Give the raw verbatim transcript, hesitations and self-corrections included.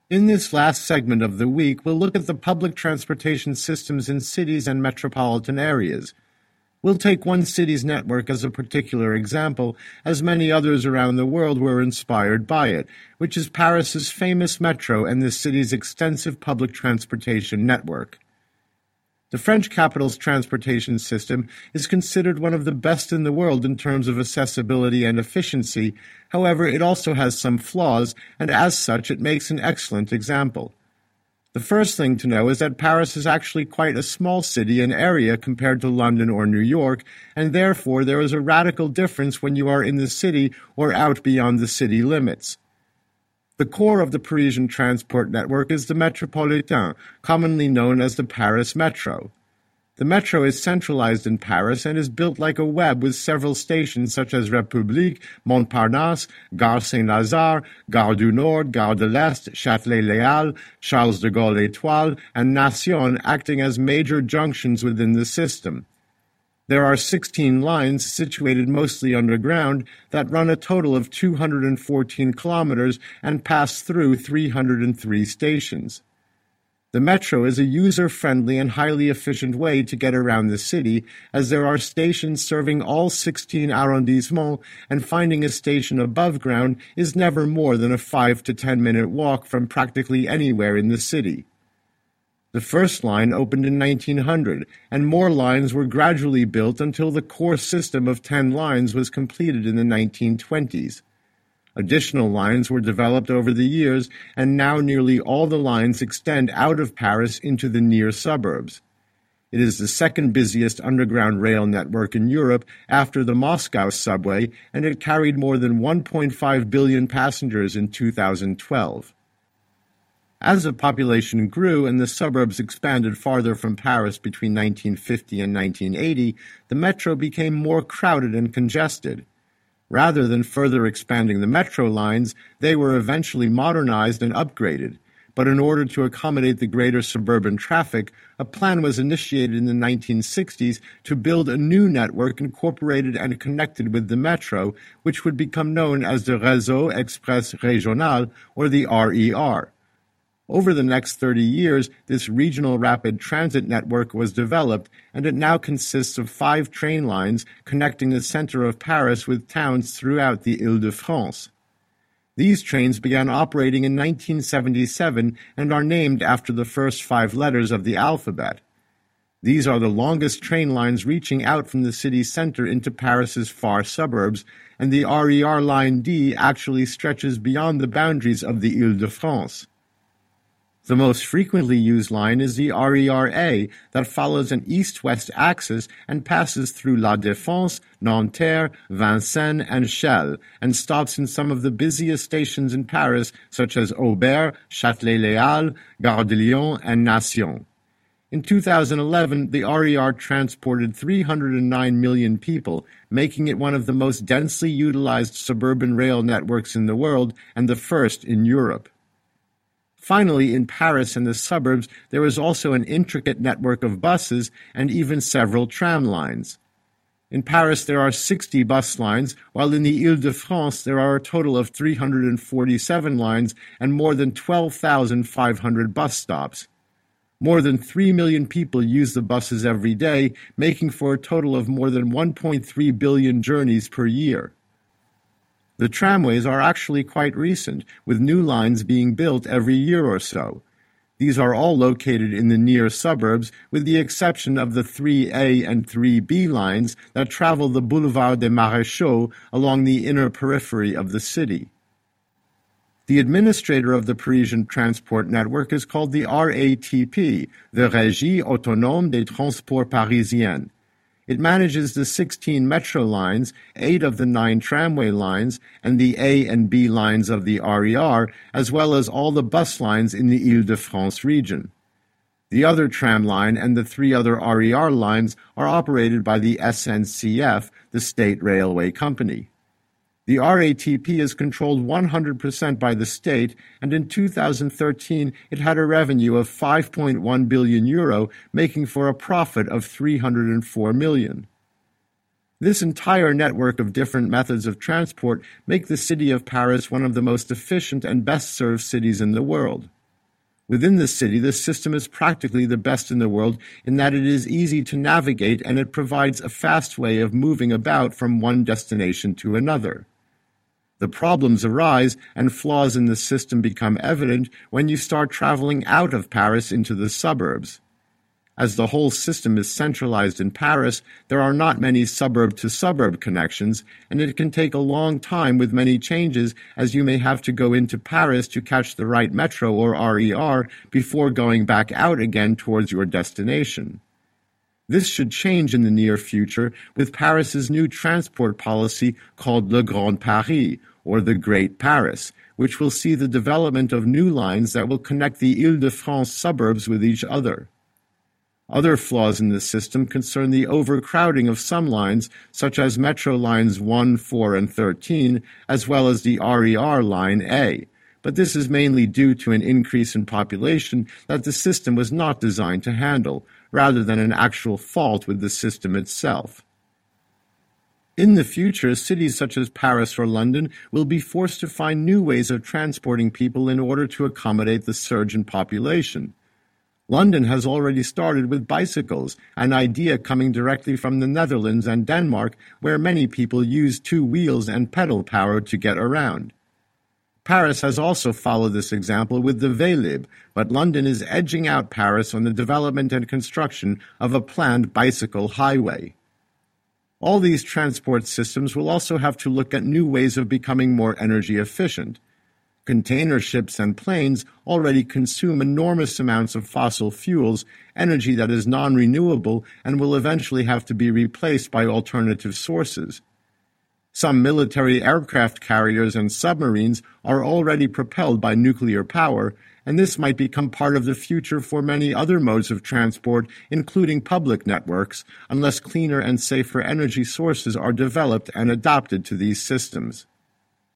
In this last segment of the week, we'll look at the public transportation systems in cities and metropolitan areas. We'll take one city's network as a particular example, as many others around the world were inspired by it, which is Paris's famous metro and the city's extensive public transportation network. The French capital's transportation system is considered one of the best in the world in terms of accessibility and efficiency. However, it also has some flaws, and as such it makes an excellent example. The first thing to know is that Paris is actually quite a small city and area compared to London or New York, and therefore there is a radical difference when you are in the city or out beyond the city limits. The core of the Parisian transport network is the Métropolitain, commonly known as the Paris Metro. The metro is centralized in Paris and is built like a web with several stations such as République, Montparnasse, Gare Saint-Lazare, Gare du Nord, Gare de l'Est, Châtelet-Léal, Charles de Gaulle-Étoile, and Nation acting as major junctions within the system. There are sixteen lines situated mostly underground that run a total of two hundred fourteen kilometers and pass through three hundred three stations. The metro is a user-friendly and highly efficient way to get around the city, as there are stations serving all sixteen arrondissements, and finding a station above ground is never more than a five to ten minute walk from practically anywhere in the city. The first line opened in nineteen hundred, and more lines were gradually built until the core system of ten lines was completed in the nineteen twenties. Additional lines were developed over the years, and now nearly all the lines extend out of Paris into the near suburbs. It is the second busiest underground rail network in Europe after the Moscow subway, and it carried more than one point five billion passengers in two thousand twelve. As the population grew and the suburbs expanded farther from Paris between nineteen fifty and nineteen eighty, the metro became more crowded and congested. Rather than further expanding the metro lines, they were eventually modernized and upgraded. But in order to accommodate the greater suburban traffic, a plan was initiated in the nineteen sixties to build a new network incorporated and connected with the metro, which would become known as the Réseau Express Régional, or the R E R. Over the next thirty years, this regional rapid transit network was developed, and it now consists of five train lines connecting the center of Paris with towns throughout the Île-de-France. These trains began operating in nineteen seventy-seven and are named after the first five letters of the alphabet. These are the longest train lines reaching out from the city center into Paris's far suburbs, and the R E R Line D actually stretches beyond the boundaries of the Île-de-France. The most frequently used line is the R E R A that follows an east-west axis and passes through La Défense, Nanterre, Vincennes, and Chelles, and stops in some of the busiest stations in Paris such as Aubert, Châtelet-Léal, Gare de Lyon, and Nation. In two thousand eleven, the R E R transported three hundred nine million people, making it one of the most densely utilized suburban rail networks in the world and the first in Europe. Finally, in Paris and the suburbs, there is also an intricate network of buses and even several tram lines. In Paris, there are sixty bus lines, while in the Île-de-France there are a total of three hundred forty-seven lines and more than twelve thousand five hundred bus stops. More than three million people use the buses every day, making for a total of more than one point three billion journeys per year. The tramways are actually quite recent, with new lines being built every year or so. These are all located in the near suburbs, with the exception of the three A and three B lines that travel the Boulevard des Maréchaux along the inner periphery of the city. The administrator of the Parisian transport network is called the R A T P, the Régie Autonome des Transports Parisiens. It manages the sixteen metro lines, eight of the nine tramway lines, and the A and B lines of the R E R, as well as all the bus lines in the Île-de-France region. The other tram line and the three other R E R lines are operated by the S N C F, the state railway company. The R A T P is controlled one hundred percent by the state, and in two thousand thirteen it had a revenue of five point one billion euro, making for a profit of three hundred four million. This entire network of different methods of transport make the city of Paris one of the most efficient and best-served cities in the world. Within the city, the system is practically the best in the world in that it is easy to navigate and it provides a fast way of moving about from one destination to another. The problems arise and flaws in the system become evident when you start traveling out of Paris into the suburbs. As the whole system is centralized in Paris, there are not many suburb-to-suburb connections, and it can take a long time with many changes, as you may have to go into Paris to catch the right metro or R E R before going back out again towards your destination. This should change in the near future with Paris's new transport policy called Le Grand Paris, or the Great Paris, which will see the development of new lines that will connect the Île-de-France suburbs with each other. Other flaws in the system concern the overcrowding of some lines, such as Metro Lines one, four, and thirteen, as well as the R E R Line A, but this is mainly due to an increase in population that the system was not designed to handle, rather than an actual fault with the system itself. In the future, cities such as Paris or London will be forced to find new ways of transporting people in order to accommodate the surge in population. London has already started with bicycles, an idea coming directly from the Netherlands and Denmark, where many people use two wheels and pedal power to get around. Paris has also followed this example with the Vélib, but London is edging out Paris on the development and construction of a planned bicycle highway. All these transport systems will also have to look at new ways of becoming more energy efficient. Container ships and planes already consume enormous amounts of fossil fuels, energy that is non-renewable and will eventually have to be replaced by alternative sources. Some military aircraft carriers and submarines are already propelled by nuclear power, and this might become part of the future for many other modes of transport, including public networks, unless cleaner and safer energy sources are developed and adapted to these systems.